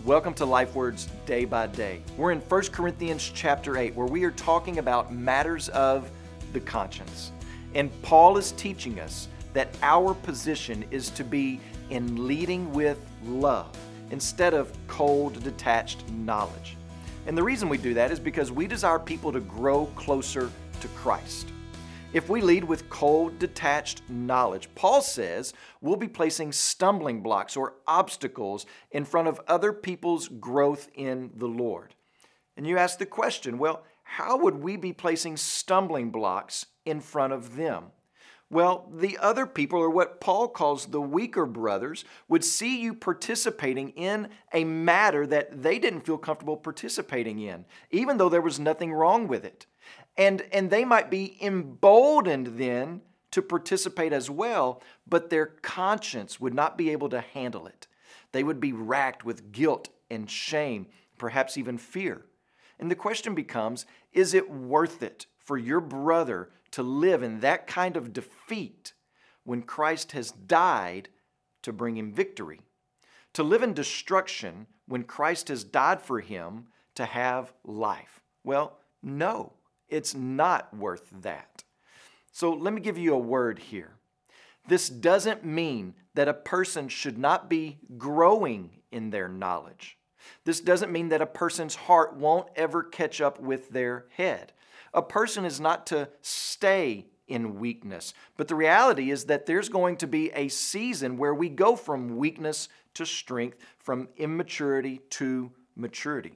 Welcome to LifeWords Day by Day. We're in 1 Corinthians chapter 8, where we are talking about matters of the conscience. And Paul is teaching us that our position is to be in leading with love instead of cold, detached knowledge. And the reason we do that is because we desire people to grow closer to Christ. If we lead with cold, detached knowledge, Paul says we'll be placing stumbling blocks or obstacles in front of other people's growth in the Lord. And you ask the question, well, how would we be placing stumbling blocks in front of them? Well, the other people, or what Paul calls the weaker brothers, would see you participating in a matter that they didn't feel comfortable participating in, even though there was nothing wrong with it. And they might be emboldened then to participate as well, but their conscience would not be able to handle it. They would be racked with guilt and shame, perhaps even fear. And the question becomes, is it worth it for your brother to live in that kind of defeat when Christ has died to bring him victory? To live in destruction when Christ has died for him to have life? Well, no. It's not worth that. So let me give you a word here. This doesn't mean that a person should not be growing in their knowledge. This doesn't mean that a person's heart won't ever catch up with their head. A person is not to stay in weakness, but the reality is that there's going to be a season where we go from weakness to strength, from immaturity to maturity.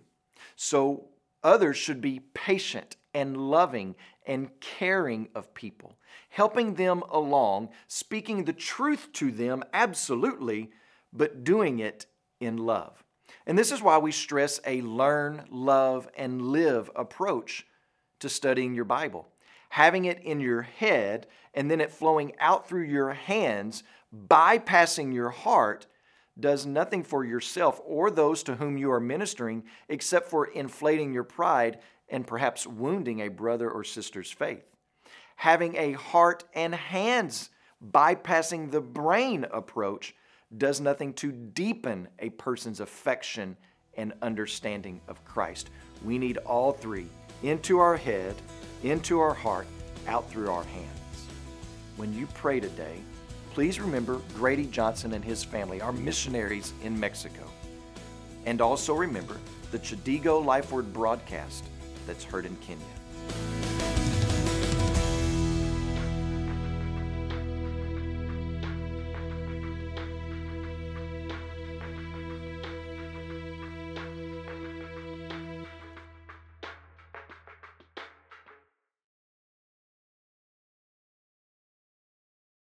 So others should be patient and loving and caring of people, helping them along, speaking the truth to them, absolutely, but doing it in love. And this is why we stress a learn, love, and live approach to studying your Bible. Having it in your head and then it flowing out through your hands, bypassing your heart, does nothing for yourself or those to whom you are ministering except for inflating your pride and perhaps wounding a brother or sister's faith. Having a heart and hands bypassing the brain approach does nothing to deepen a person's affection and understanding of Christ. We need all three into our head, into our heart, out through our hands. When you pray today, please remember Grady Johnson and his family, our missionaries in Mexico. And also remember the Chadigo LifeWord broadcast that's heard in Kenya.